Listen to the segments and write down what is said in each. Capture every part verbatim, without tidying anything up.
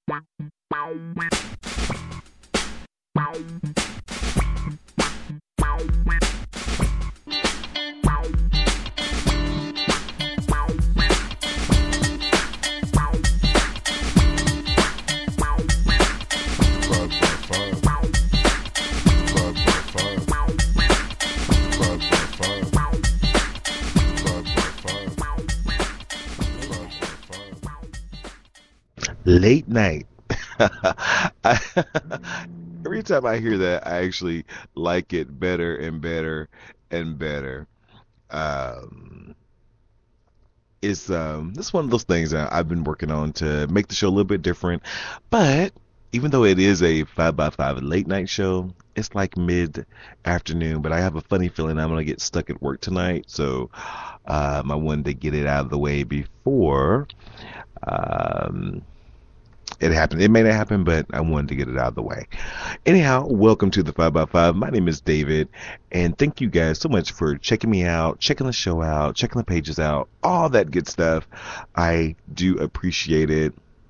Late night. I, every time I hear that, I actually like it better and better and better. Um, it's um, This one of those things that I've been working on to make the show a little bit different. But even though it is a five by five late night show, it's like mid afternoon. But I have a funny feeling I'm gonna get stuck at work tonight, so um, I wanted to get it out of the way before. Um, It happened. It may not happen, but I wanted to get it out of the way. Anyhow, welcome to the five by five. My name is David, and thank you guys so much for checking me out, checking the show out, checking the pages out, all that good stuff. I do appreciate it.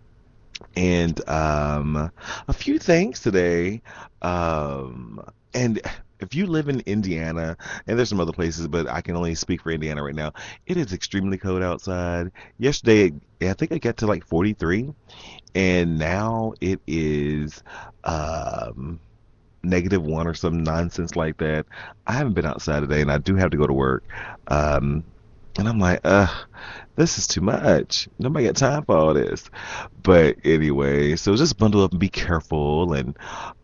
And um, a few things today. Um, and if you live in Indiana, and there's some other places, but I can only speak for Indiana right now, it is extremely cold outside. Yesterday, I think I got to like forty-three, and now it is um, negative one or some nonsense like that. I haven't been outside today, and I do have to go to work. Um, and I'm like, uh, this is too much. Nobody got time for all this. But anyway, so just bundle up and be careful, and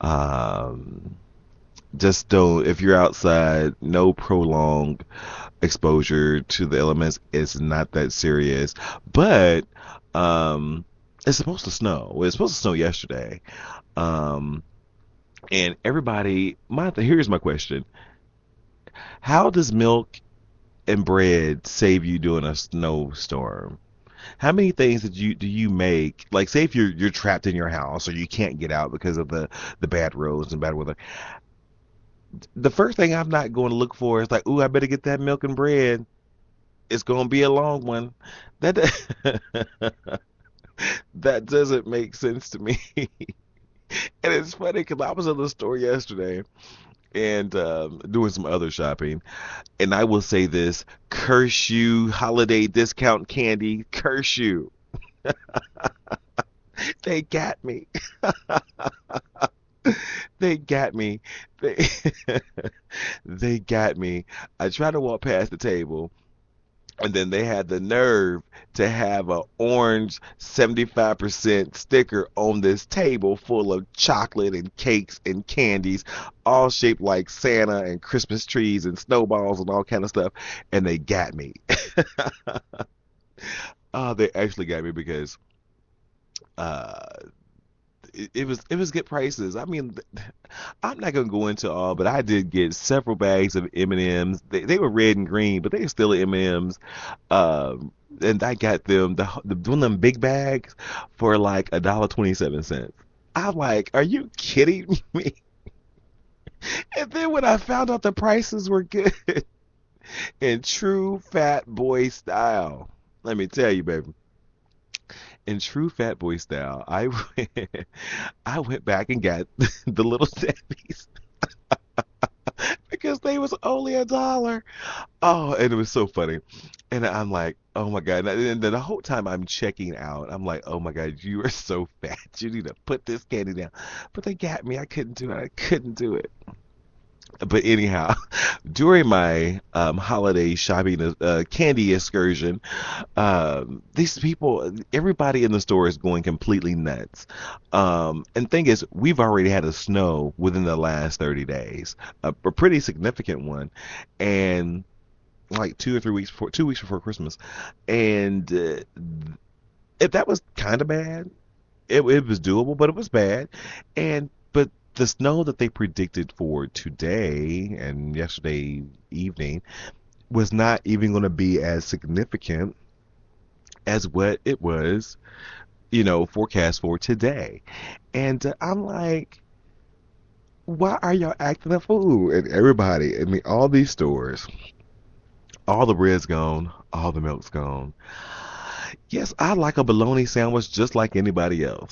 um, just don't, if you're outside, no prolonged exposure to the elements. It's not that serious. But um, it's supposed to snow. Well, it's supposed to snow yesterday. Um, and everybody, my here's my question. How does milk and bread save you during a snowstorm? How many things did you do you make? Like, say if you're you're trapped in your house or you can't get out because of the the bad roads and bad weather. The first thing I'm not going to look for is like, ooh, I better get that milk and bread. It's going to be a long one. That that doesn't make sense to me. And it's funny because I was in the store yesterday and um, doing some other shopping. And I will say this, curse you, holiday discount candy, curse you. They got me. They got me. They, they got me. I tried to walk past the table, and then they had the nerve to have a orange seventy-five percent sticker on this table full of chocolate and cakes and candies, all shaped like Santa and Christmas trees and snowballs and all kind of stuff. And they got me. Oh, they actually got me because uh, it, it was it was good prices. I mean, I'm not gonna go into all, but I did get several bags of M and M's. They they were red and green, but they were still M and M's. Um, and I got them the, the one of them big bags for like a dollar twenty seven cents. I'm like, are you kidding me? And then when I found out the prices were good in true fat boy style, let me tell you, baby. In true fat boy style, I went, I went back and got the little Debbie's because they was only a dollar. Oh, and it was so funny. And I'm like, oh my God. And then the whole time I'm checking out, I'm like, oh my God, you are so fat. You need to put this candy down. But they got me. I couldn't do it. I couldn't do it. But anyhow, during my um, holiday shopping uh, candy excursion, um, these people, everybody in the store is going completely nuts. Um, and thing is, we've already had a snow within the last thirty days, a, a pretty significant one, and like two or three weeks before, two weeks before Christmas. And uh, if that was kind of bad, it, it was doable, but it was bad. And but the snow that they predicted for today and yesterday evening was not even going to be as significant as what it was, you know, forecast for today. And uh, I'm like, why are y'all acting a fool? And everybody, I mean, all these stores, all the bread's gone, all the milk's gone. Yes, I like a bologna sandwich just like anybody else.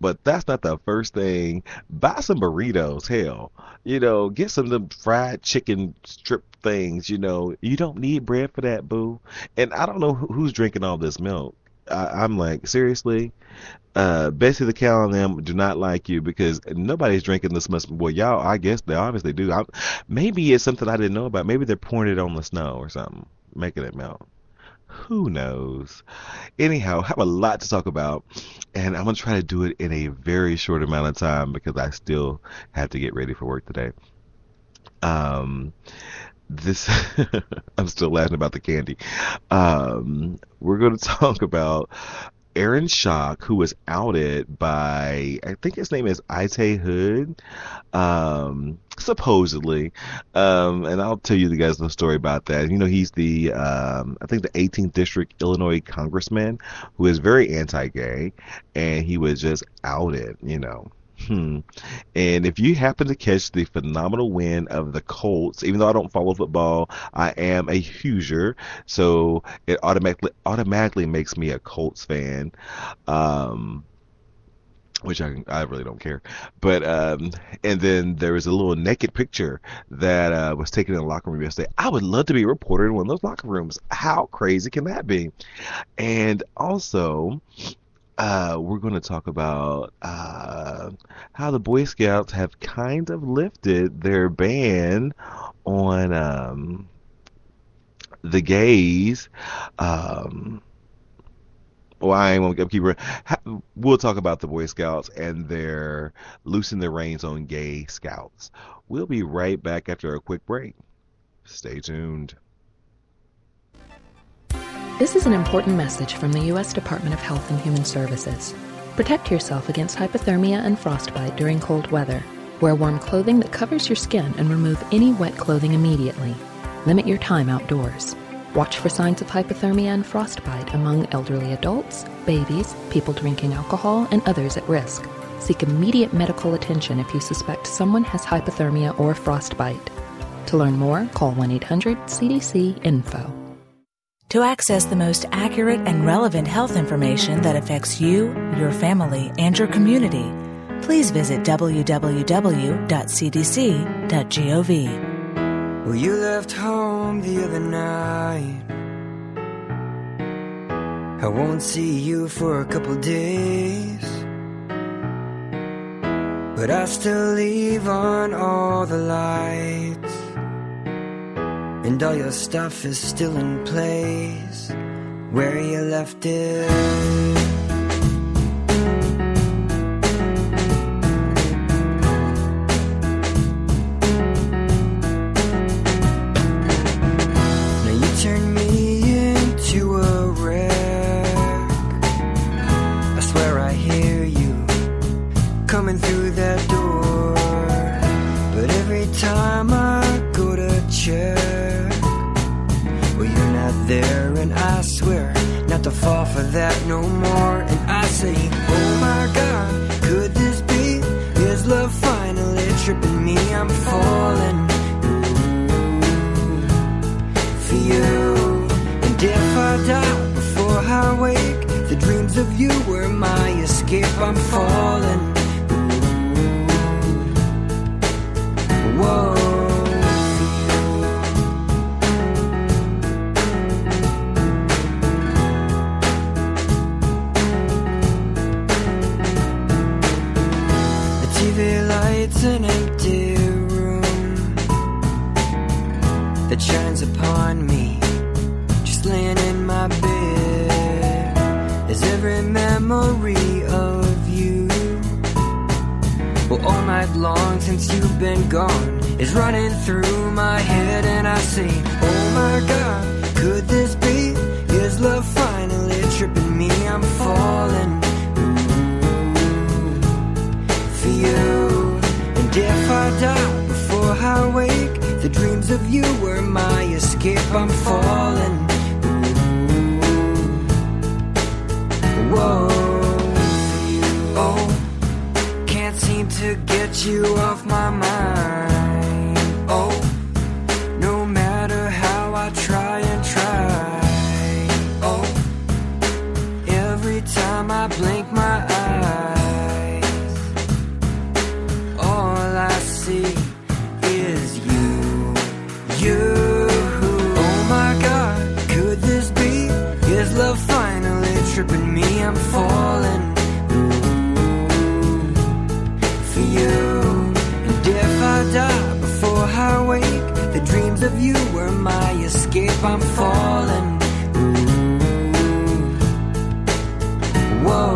But that's not the first thing. Buy some burritos, hell. You know, get some of them fried chicken strip things, you know. You don't need bread for that, boo. And I don't know who- who's drinking all this milk. I, I'm like, seriously? Uh, Bessie the cow and them do not like you because nobody's drinking this much. Well, y'all, I guess they obviously do. I, maybe it's something I didn't know about. Maybe they're pouring it on the snow or something, making it melt. Who knows? Anyhow, I have a lot to talk about, and I'm gonna try to do it in a very short amount of time because I still have to get ready for work today. Um, this I'm still laughing about the candy. Um, we're going to talk about Aaron Schock, who was outed by, I think his name is Ite Hood, um, supposedly. Um, and I'll tell you the guys the story about that. You know, he's the, um, I think the eighteenth District Illinois congressman who is very anti-gay, and he was just outed, you know. Hmm. And if you happen to catch the phenomenal win of the Colts, even though I don't follow football, I am a Hoosier, so it automatically automatically makes me a Colts fan. Um, which I I really don't care. But um, and then there was a little naked picture that uh, was taken in the locker room yesterday. I would love to be a reporter in one of those locker rooms. How crazy can that be? And also, uh, we're going to talk about uh, how the Boy Scouts have kind of lifted their ban on um, the gays. Um, well, I ain't gonna keep. ha- We'll talk about the Boy Scouts and their loosening their reins on gay scouts. We'll be right back after a quick break. Stay tuned. This is an important message from the U S Department of Health and Human Services. Protect yourself against hypothermia and frostbite during cold weather. Wear warm clothing that covers your skin and remove any wet clothing immediately. Limit your time outdoors. Watch for signs of hypothermia and frostbite among elderly adults, babies, people drinking alcohol, and others at risk. Seek immediate medical attention if you suspect someone has hypothermia or frostbite. To learn more, call one eight hundred C D C info. To access the most accurate and relevant health information that affects you, your family, and your community, please visit w w w dot c d c dot gov. Well, you left home the other night. I won't see you for a couple days, but I still leave on all the lights, and all your stuff is still in place where you left it. To fall for that no more. And I say, oh my God, could this be? Is love finally tripping me? I'm falling ooh, for you. And if I die before I wake, the dreams of you were my escape. I'm falling ooh, whoa. It's an empty room that shines upon me, just laying in my bed. As every memory of you, well, all night long since you've been gone, is running through my head. And I say, oh my God, could this be? Is love finally tripping me? I'm falling ooh, for you. And if I die before I wake, the dreams of you were my escape. I'm falling ooh, whoa. Oh, can't seem to get you off my mind. Oh, no matter how I try and try. Oh, every time I blink my eye, tripping me, I'm falling. Ooh, for you. And if I die before I wake, the dreams of you were my escape. I'm falling. Ooh, whoa.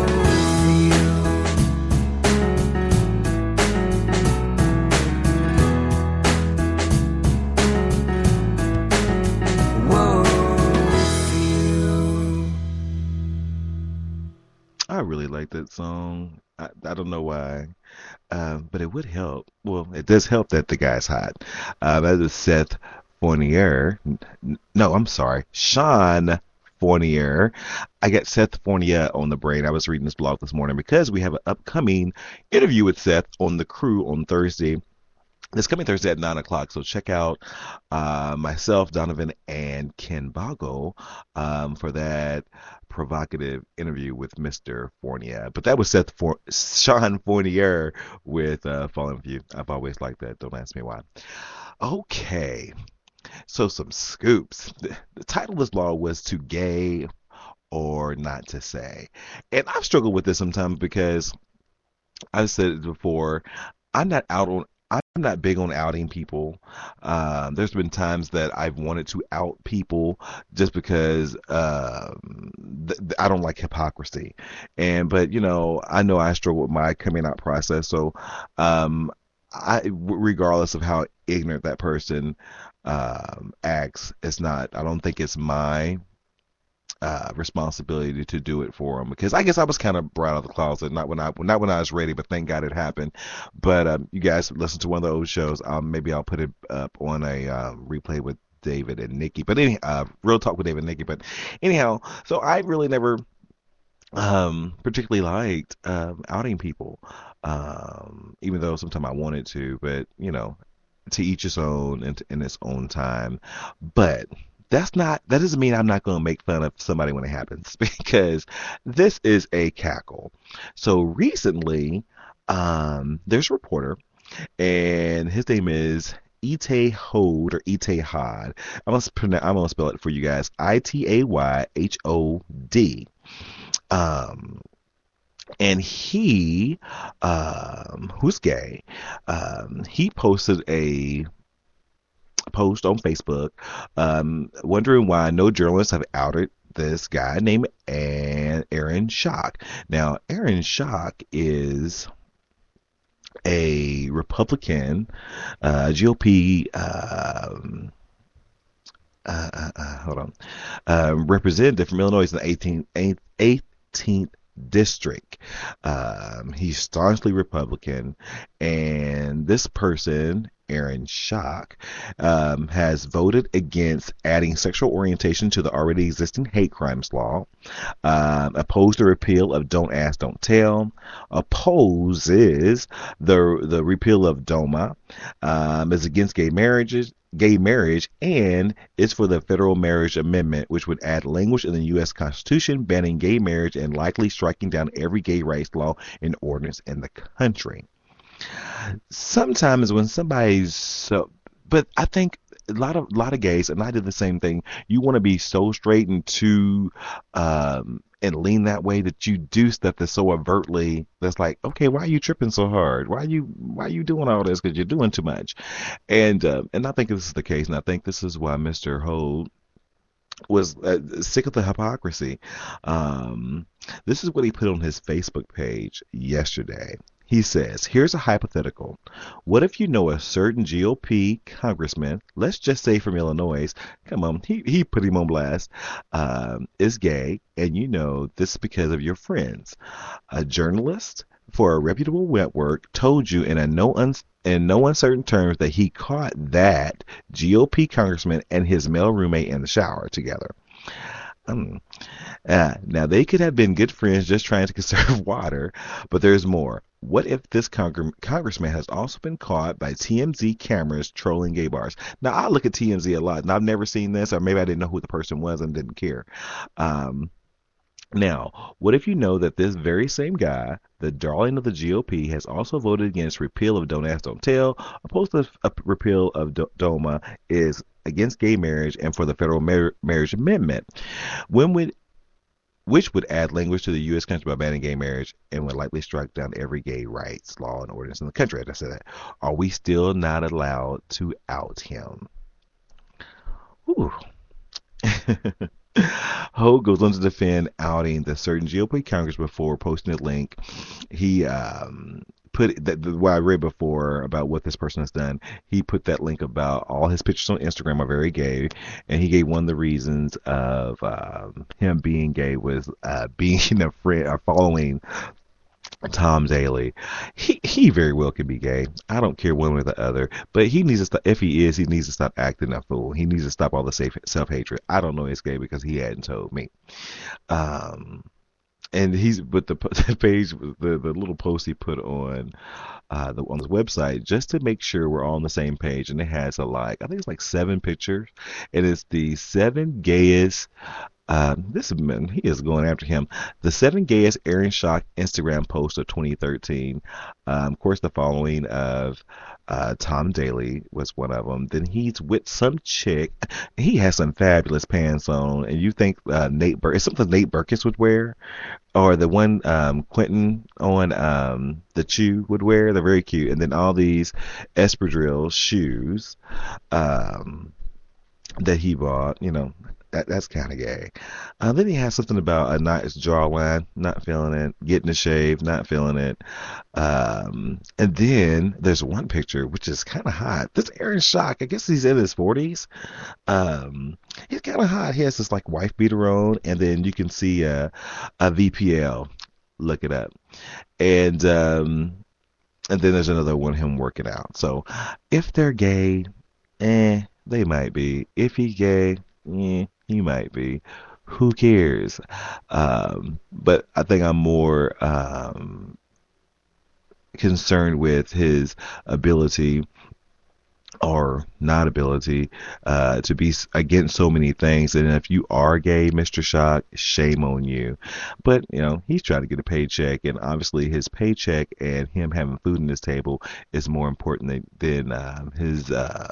I really like that song. I, I don't know why, uh, but it would help. Well, it does help that the guy's hot. Uh, that is Seth Fournier. N- No, I'm sorry, Sean Fournier. I got Seth Fournier on the brain. I was reading this blog this morning because we have an upcoming interview with Seth on The Crew on Thursday. This coming Thursday at nine o'clock, so check out uh, myself, Donovan, and Ken Bago um, for that provocative interview with Mister Fournier. But that was Seth For- Sean Fournier with uh, Fallen View. I've always liked that. Don't ask me why. Okay, so some scoops. The, the title of this law was To Gay or Not to Say. And I've struggled with this sometimes because I've said it before. I'm not out on I'm not big on outing people. Um, there's been times that I've wanted to out people just because um, th- th- I don't like hypocrisy. And but you know, I know I struggle with my coming out process. So, um, I regardless of how ignorant that person um, acts, it's not. I don't think it's my uh, responsibility to do it for him because I guess I was kind of brought out of the closet, not when I not when I was ready, but thank God it happened. But um, you guys listen to one of the old shows. Um, maybe I'll put it up on a um, replay with David and Nikki. But any uh, real talk with David and Nikki. But anyhow, so I really never um, particularly liked um, outing people, um, even though sometimes I wanted to. But you know, to each his own and in its own time. But that's not, that doesn't mean I'm not going to make fun of somebody when it happens because this is a cackle. So recently, um, there's a reporter and his name is Itay Hod or Itay Hod. I'm going to pronounce, I'm going to spell it for you guys. I T A Y H O D. Um, and he, um, who's gay, um, he posted a post on Facebook um, wondering why no journalists have outed this guy named Aaron Schock. Now, Aaron Schock is a Republican, uh, G O P, um, uh, uh, uh, hold on, uh, representative from Illinois in the eighteenth, eighteenth district. Um, he's staunchly Republican, and this person, Aaron Schock, um, has voted against adding sexual orientation to the already existing hate crimes law, um, opposed the repeal of Don't Ask, Don't Tell, opposes the the repeal of DOMA, um, is against gay marriages, gay marriage, and is for the Federal Marriage Amendment, which would add language in the U S Constitution banning gay marriage and likely striking down every gay rights law and ordinance in the country. Sometimes when somebody's so, but I think a lot of lot of gays, and I did the same thing. You want to be so straight and too, um, and lean that way that you do stuff that's so overtly that's like, okay, why are you tripping so hard? Why are you why are you doing all this? Because you're doing too much, and uh, and I think this is the case, and I think this is why Mister Hod was uh, sick of the hypocrisy. Um, this is what he put on his Facebook page yesterday. He says, here's a hypothetical. What if you know a certain G O P congressman, let's just say from Illinois, come on, he, he put him on blast, um, is gay, and you know this is because of your friends. A journalist for a reputable network told you in a no un- in no uncertain terms that he caught that G O P congressman and his male roommate in the shower together. Um, uh, now, they could have been good friends just trying to conserve water, but there's more. What if this congr- congressman has also been caught by T M Z cameras trolling gay bars? Now, I look at T M Z a lot, and I've never seen this, or maybe I didn't know who the person was and didn't care. Um, now, what if you know that this very same guy, the darling of the G O P, has also voted against repeal of Don't Ask, Don't Tell, opposed to a repeal of D- DOMA, is against gay marriage, and for the Federal Mar- Marriage Amendment? When would which would add language to the U S country by banning gay marriage and would likely strike down every gay rights law and ordinance in the country. I said that. Are we still not allowed to out him? Ooh. Hogue goes on to defend outing the certain G O P Congress before posting a link. He um, put that what I read before about what this person has done. He put that link about all his pictures on Instagram are very gay, and he gave one of the reasons of um, him being gay was uh, being a friend or following Tom Daley. He he very well could be gay. I don't care one way or the other. But he needs to stop. If he is, he needs to stop acting a fool. He needs to stop all the self hatred. I don't know he's gay because he hadn't told me. Um, and he's but the, the page, the the little post he put on uh the on his website just to make sure we're all on the same page, and it has a like I think it's like seven pictures, and it's the seven gayest. Uh, this man, he is going after him. The seven gayest Aaron Schock Instagram posts of twenty thirteen. Um, of course, the following of uh, Tom Daley was one of them. Then he's with some chick. He has some fabulous pants on, and you think uh, Nate Bur- it's something Nate Berkins would wear, or the one um, Quentin on um, the Chew would wear. They're very cute. And then all these espadrille shoes um, that he bought, you know. That, that's kind of gay. Uh, then he has something about a nice jawline, not feeling it. Getting a shave, not feeling it. Um, and then there's one picture which is kind of hot. This Aaron Schock, I guess he's in his forties. Um, he's kind of hot. He has this like wife beater on, and then you can see a, a V P L. Look it up. And um, and then there's another one him working out. So if they're gay, eh, they might be. If he's gay, eh. He might be. Who cares? Um, but I think I'm more um, concerned with his ability or not ability uh, to be against so many things. And if you are gay, Mister Schock, shame on you. But, you know, he's trying to get a paycheck. And obviously his paycheck and him having food on his table is more important than, than um, his... Uh,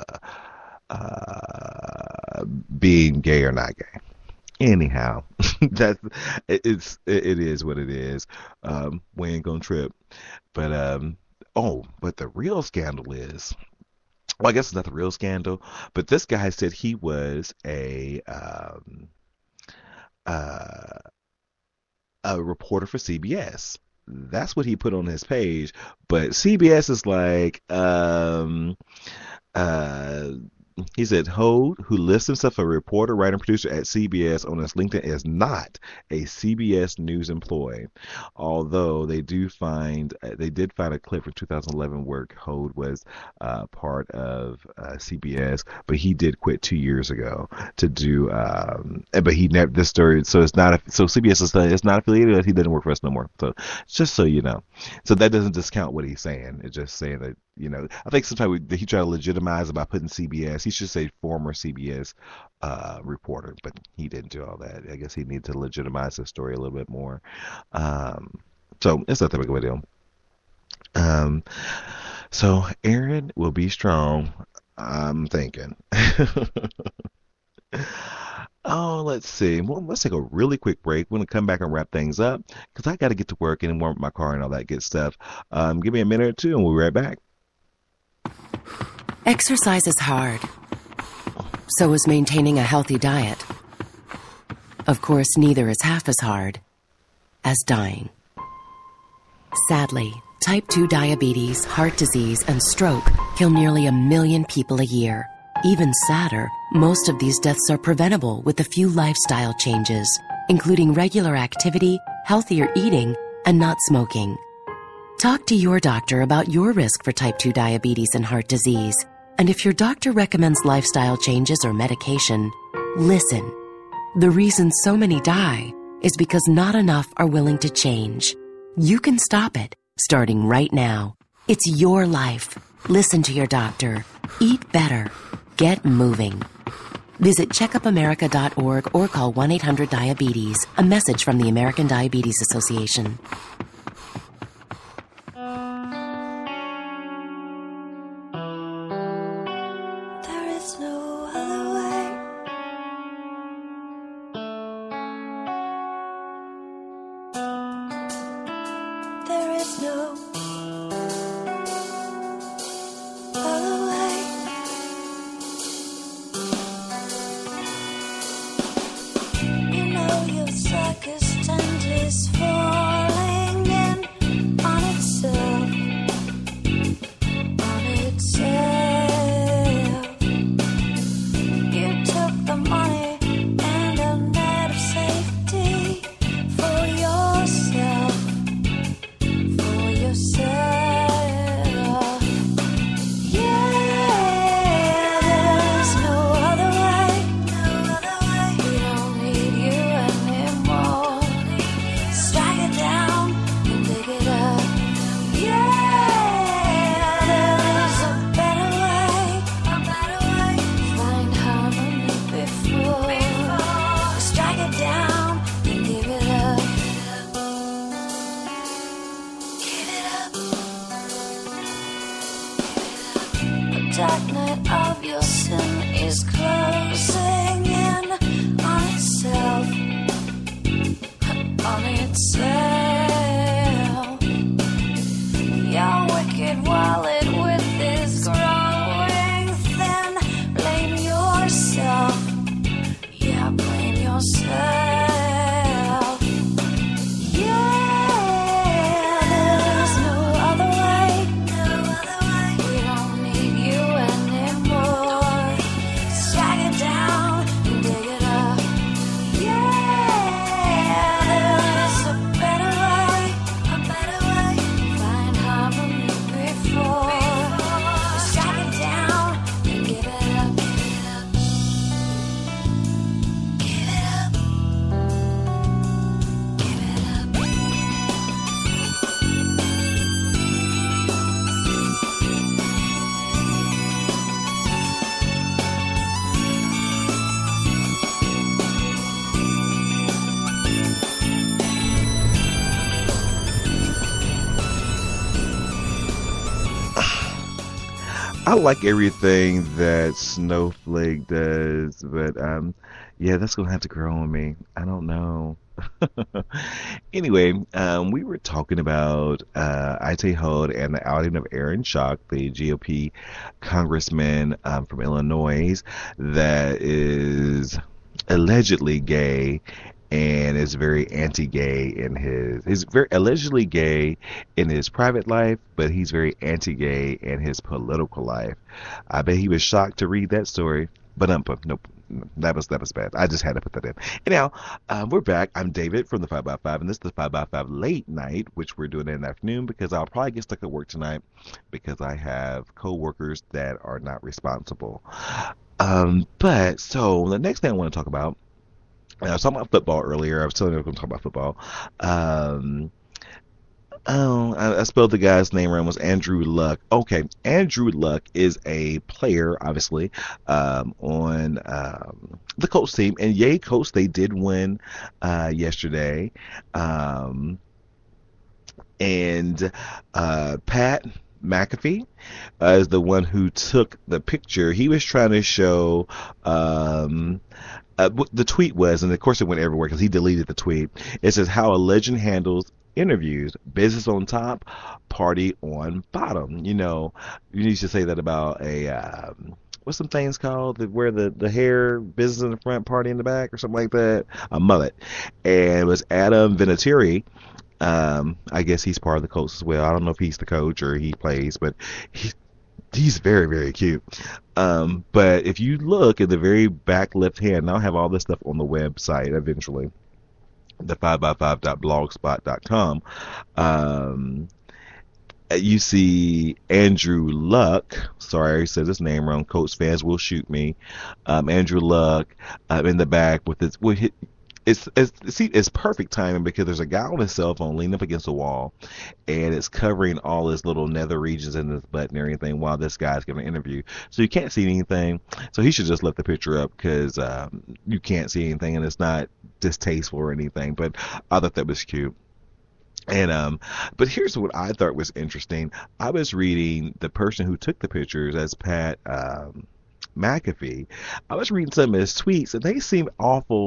uh being gay or not gay. Anyhow, that's it's it, it is what it is. Um we ain't gonna trip. But um oh but the real scandal is, well, I guess it's not the real scandal, but this guy said he was a um uh a reporter for C B S. That's what he put on his page, but C B S is like um uh he said Hogue, who lists himself a reporter, writer, and producer at C B S on his LinkedIn, is not a C B S News employee. Although they do find, they did find a clip from two thousand eleven where Hogue was uh, part of uh, C B S, but he did quit two years ago to do. Um, but he never this story, so it's not. A, so C B S is it's not affiliated. He doesn't work for us no more. So just so you know, so that doesn't discount what he's saying. It's just saying that. You know, I think sometimes we, he tried to legitimize it by putting C B S. He should say former C B S uh, reporter, but he didn't do all that. I guess he needed to legitimize the story a little bit more. Um, so it's not that big of a deal. Um, so Aaron will be strong, I'm thinking. Oh, let's see. Well, let's take a really quick break. We're going to come back and wrap things up because I got to get to work and warm up my car and all that good stuff. Um, give me a minute or two and we'll be right back. Exercise is hard. So is maintaining a healthy diet. Of course, neither is half as hard as dying. Sadly, type two diabetes, heart disease, and stroke kill nearly a million people a year. Even sadder, most of these deaths are preventable with a few lifestyle changes, including regular activity, healthier eating, and not smoking. Talk to your doctor about your risk for type two diabetes and heart disease. And if your doctor recommends lifestyle changes or medication, listen. The reason so many die is because not enough are willing to change. You can stop it, starting right now. It's your life. Listen to your doctor. Eat better. Get moving. Visit check up america dot org or call one eight hundred diabetes. A message from the American Diabetes Association. There is no other way. There's no other way. You know your circus tent is falling in on itself, on itself. You took the money and a net of safety for yourself, for yourself. Yeah, there's no other way, no other way. We don't need you anymore. Strike it down and dig it up. Yeah, there's a better way, a better way. Find harmony before. Strike it down and give it up. Give it up. The dark night of your sin is closing in on itself, on itself. Your wicked wallet with is growing thin. Blame yourself, yeah, blame yourself. Yeah, there's no other way, no other way. We don't need you anymore. Strike it down and dig it up. Yeah, there's a better way, a better way. Find harmony before. Strike it down and give it up. Give it up. Give it up. Give it up. I like everything that Snowflake does, but um, yeah, that's gonna have to grow on me. I don't know. Anyway, um, we were talking about uh, Ite Holt and the outing of Aaron Schock, the G O P congressman um, from Illinois, that is allegedly gay and is very anti-gay in his he's very allegedly gay in his private life, but he's very anti-gay in his political life. I bet he was shocked to read that story, but um, nope, that was that was bad. I just had to put that in. Anyhow, um, we're back. I'm David from the five by five, and this is the five by five late night, which we're doing in the afternoon because I'll probably get stuck at work tonight because I have co-workers that are not responsible. Um, but so the next thing I want to talk about. I was talking about football earlier. I was telling you I was going to talk about football. Um, oh, I, I spelled the guy's name wrong. It was Andrew Luck. Okay, Andrew Luck is a player, obviously, um, on um, the Colts team. And yay, Colts, they did win uh, yesterday. Um, and uh, Pat McAfee uh, is the one who took the picture. He was trying to show... Um, Uh, what the tweet was, and of course it went everywhere because he deleted the tweet. It says how a legend handles interviews: business on top, party on bottom. You know, you used to say that about a um, what's some things called that where the the hair business in the front, party in the back, or something like that. A mullet. And it was Adam Vinatieri. Um, I guess he's part of the Colts as well. I don't know if he's the coach or he plays, but he. He's very, very cute. Um, but if you look at the very back left hand, and I'll have all this stuff on the website eventually, the five by five dot blogspot dot com, um, you see Andrew Luck. Sorry, I said his name wrong. Colts fans will shoot me. Um, Andrew Luck uh, in the back with his, with his It's, it's see it's perfect timing because there's a guy on his cell phone leaning up against the wall, and it's covering all his little nether regions in his butt and everything while this guy's giving an interview. So you can't see anything. So he should just left the picture up because um, you can't see anything and it's not distasteful or anything. But I thought that was cute. And um, but here's what I thought was interesting. I was reading the person who took the pictures as Pat um, McAfee. I was reading some of his tweets and they seem awful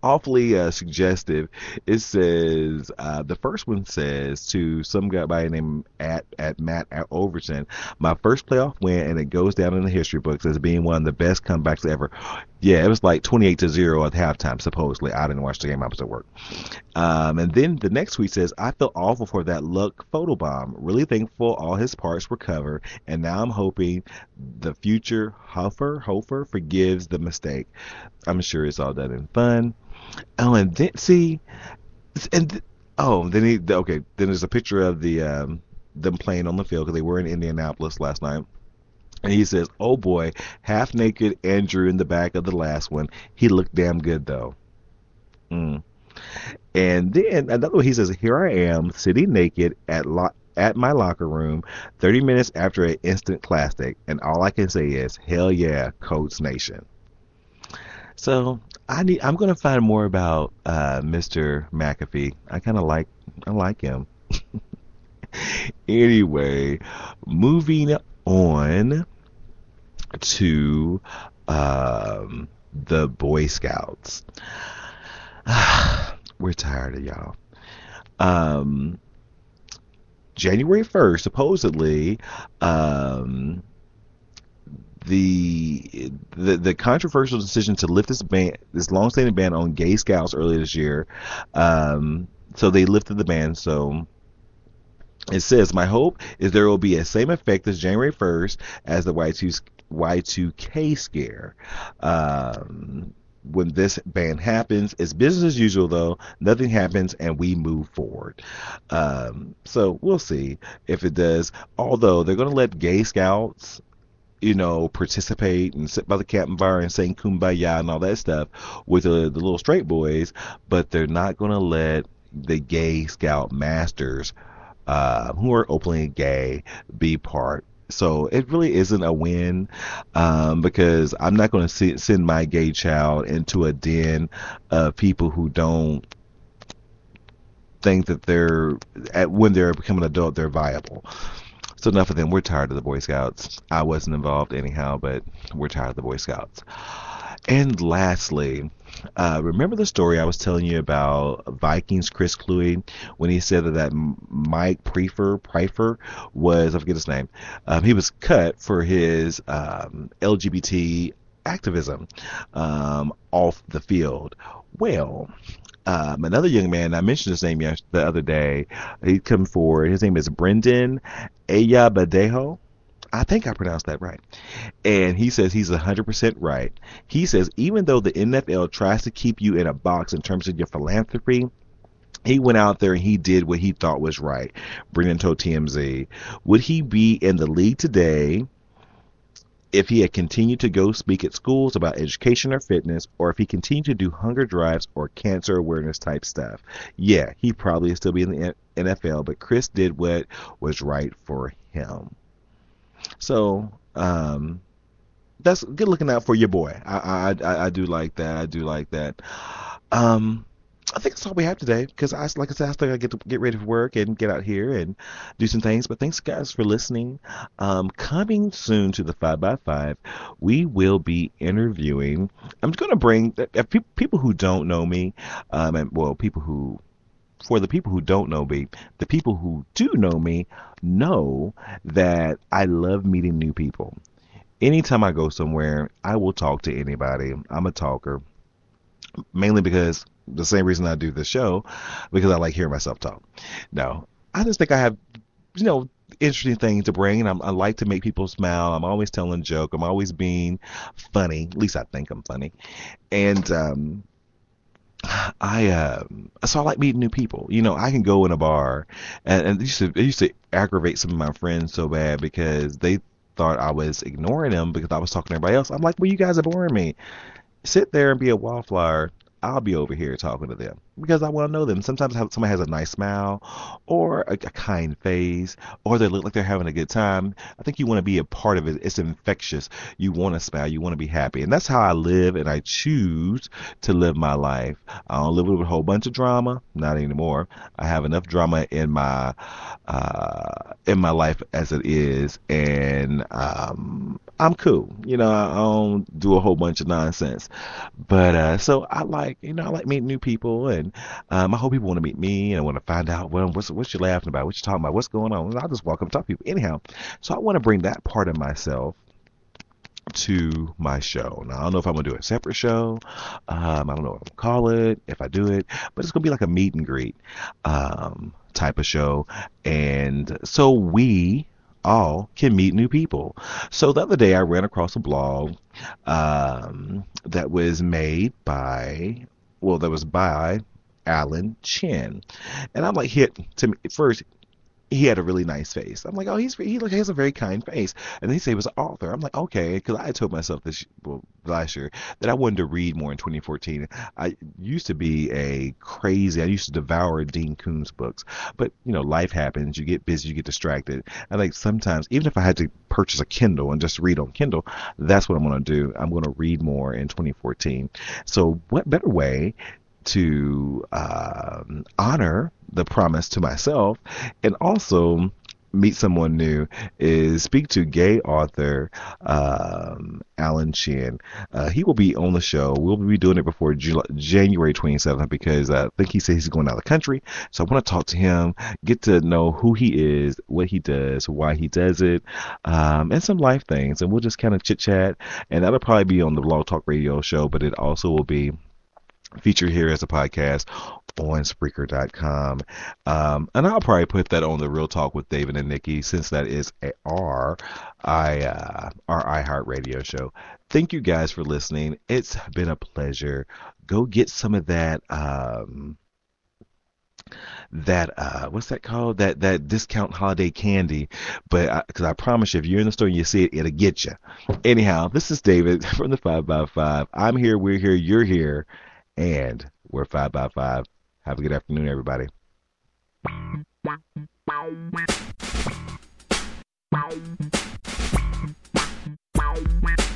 awfully uh, suggestive. It says uh, the first one says to some guy by the name at at Matt Overton, my first playoff win, and it goes down in the history books as being one of the best comebacks ever. Yeah, it was like twenty-eight to zero at halftime, supposedly. I didn't watch the game. I was at work. Um, and then the next tweet says, I feel awful for that Luck photobomb. Really thankful all his parts were covered, and now I'm hoping the future Hofer, Hofer forgives the mistake. I'm sure it's all done in fun. Oh, and then, see, and th- oh, then he, okay, then there's a picture of the um, them playing on the field because they were in Indianapolis last night. And he says, oh boy, half naked Andrew in the back of the last one. He looked damn good though. Mm. And then another one, he says, here I am sitting naked at lo- at my locker room thirty minutes after an instant classic. And all I can say is, hell yeah, Colts Nation. So I need, I'm going to find more about uh, Mister McAfee. I kind of like, I like him. Anyway, moving on to um, the Boy Scouts. We're tired of y'all. Um, January first, supposedly, um, the, the the controversial decision to lift this ban, this long-standing ban on gay scouts earlier this year. Um, so they lifted the ban. So it says, my hope is there will be a same effect this January first as the Y two K scare. Um, when this ban happens, it's business as usual, though. Nothing happens and we move forward. Um, so we'll see if it does. Although they're going to let gay scouts, you know, participate and sit by the campfire and sing Kumbaya and all that stuff with the, the little straight boys, but they're not going to let the gay scout masters uh, who are openly gay be part. So it really isn't a win, um, because I'm not going to send my gay child into a den of people who don't think that they're, at, when they're becoming an adult, they're viable. So enough of them. We're tired of the Boy Scouts. I wasn't involved anyhow, but we're tired of the Boy Scouts. And lastly, uh, remember the story I was telling you about Vikings Chris Kluwe when he said that, that Mike Prefer, Pfeiffer was, I forget his name, um, he was cut for his um, L G B T activism um, off the field. Well, um, another young man, I mentioned his name yesterday, the other day, he come forward. His name is Brendan Ayabadejo. I think I pronounced that right. And he says he's one hundred percent right. He says even though the N F L tries to keep you in a box in terms of your philanthropy, he went out there and he did what he thought was right. Brendan told T M Z, would he be in the league today if he had continued to go speak at schools about education or fitness, or if he continued to do hunger drives or cancer awareness type stuff? Yeah, he probably would still be in the N F L, but Chris did what was right for him. So, um, that's good looking out for your boy. I, I, I do like that. I do like that. Um, I think that's all we have today, because I, like I said, I still gotta get to get ready for work and get out here and do some things. But thanks, guys, for listening. Um, coming soon to the five by five, we will be interviewing. I'm going to bring if pe- people who don't know me, um, and well, people who. For the people who don't know me, the people who do know me know that I love meeting new people. Anytime I go somewhere, I will talk to anybody. I'm a talker, mainly because the same reason I do the show, because I like hearing myself talk. No, I just think I have, you know, interesting things to bring, and I'm, I like to make people smile. I'm always telling a joke. I'm always being funny. At least I think I'm funny. And, um, I uh, so I like meeting new people. You know, I can go in a bar, and, and it used to it used to aggravate some of my friends so bad because they thought I was ignoring them because I was talking to everybody else. I'm like, well, you guys are boring me. Sit there and be a wallflower. I'll be over here talking to them. because I want to know them. Sometimes how somebody has a nice smile or a, a kind face or they look like they're having a good time. I think you want to be a part of it. It's infectious. You want to smile. You want to be happy. And that's how I live, and I choose to live my life. I don't live with a whole bunch of drama. Not anymore. I have enough drama in my uh, in my life as it is, and um, I'm cool. You know, I don't do a whole bunch of nonsense. But uh, so I like, you know, I like meeting new people, and um, I hope people want to meet me and I want to find out, well, what's what you laughing about, what you talking about, what's going on. And I'll just walk up and talk to people anyhow. So I want to bring that part of myself to my show. Now I don't know if I'm gonna do a separate show. Um, I don't know what I'm gonna call it if I do it, but it's gonna be like a meet and greet um, type of show, and so we all can meet new people. So the other day I ran across a blog um, that was made by, well, that was by Alan Chen, and I'm like, hit to me first. He had a really nice face. I'm like, oh, he's he, like, he has a very kind face. And then he said he was an author. I'm like, okay, because I told myself this well, last year that I wanted to read more in twenty fourteen. I used to be a crazy, I used to devour Dean Koontz books. But, you know, life happens. You get busy, you get distracted. And like sometimes, even if I had to purchase a Kindle and just read on Kindle, that's what I'm going to do. I'm going to read more in twenty fourteen. So what better way to um, honor the promise to myself and also meet someone new is speak to gay author um, Alan Chen. Uh, he will be on the show. We'll be doing it before July, January twenty-seventh because I think he says he's going out of the country. So I want to talk to him, get to know who he is, what he does, why he does it, um, and some life things. And we'll just kind of chit chat. And that'll probably be on the Blog Talk Radio show, but it also will be featured here as a podcast on Spreaker dot com. Um, and I'll probably put that on the Real Talk with David and Nikki, since that is a, our, I, uh, our iHeartRadio show. Thank you guys for listening. It's been a pleasure. Go get some of that, um, that uh what's that called, that that discount holiday candy, but because I, I promise you, if you're in the store and you see it, it'll get you. Anyhow, this is David from the five by five. I'm here, we're here, you're here, and we're five by five. Have a good afternoon, everybody. Wow.